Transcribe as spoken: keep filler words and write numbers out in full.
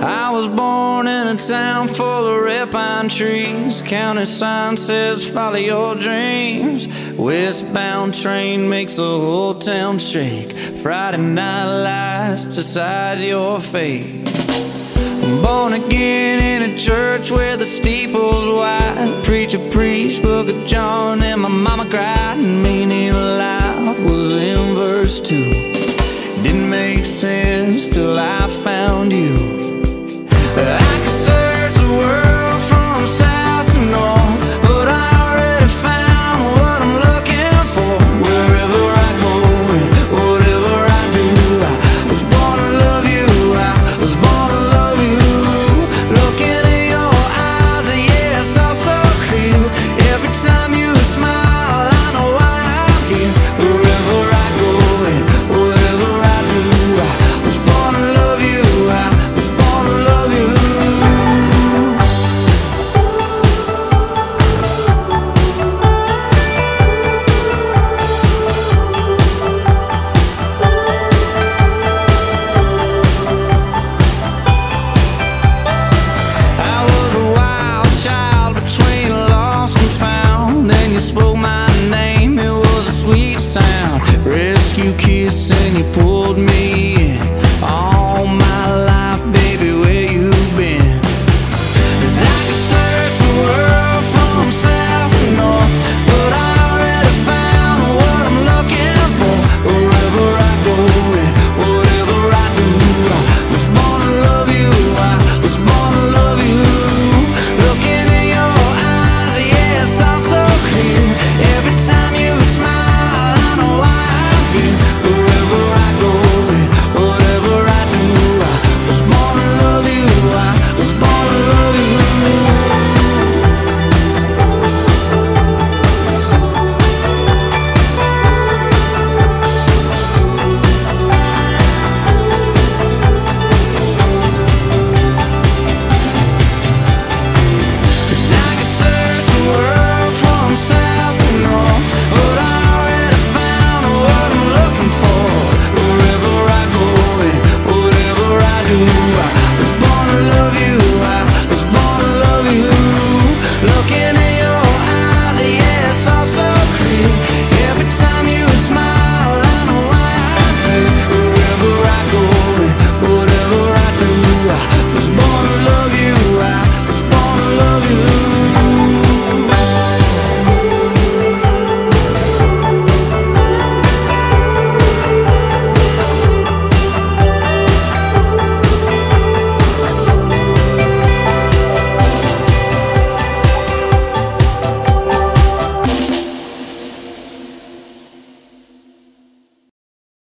I was born in a town full of red pine trees. County sign says follow your dreams. Westbound train makes the whole town shake. Friday night lights decide your fate. Born again in a church where the steeple's wide. Preacher preached Book of John and my mama cried. Meaning life was in verse two. Didn't make sense till I found you. I could search the world from south to north, but I already found what I'm looking for. Wherever I go and whatever I do, I was born to love you, I was born to love you. Looking in your eyes, yeah, it's all so clear. Every time you smile, I know why I'm here. Wherever I go and whatever I do, I was born to love you, I was born to love you. I was a wild child between lost and found. Then you spoke my name, it was a sweet sound. Rescue kiss and you pulled me in. All my life, baby, where you been? 'Cause I could search the world from south to north, but I already found what I'm looking for. Wherever I go and whatever I do, I was born to love you, I was born to love you. Looking in your eyes, yeah, it's all so clear. Every time you smile, I know why I'm here. Wherever I go and whatever I do, I was born to love you, I was born to love you. Cause I could search the world from south to north, but I already found what I'm looking for. Wherever I go and whatever I do, I was born to love you, I was born to love you. Looking in your eyes, yeah, it's all so clear. Every time you smile, I know why I'm here. Wherever I go and whatever I do, I was born to love you, I was born to love you.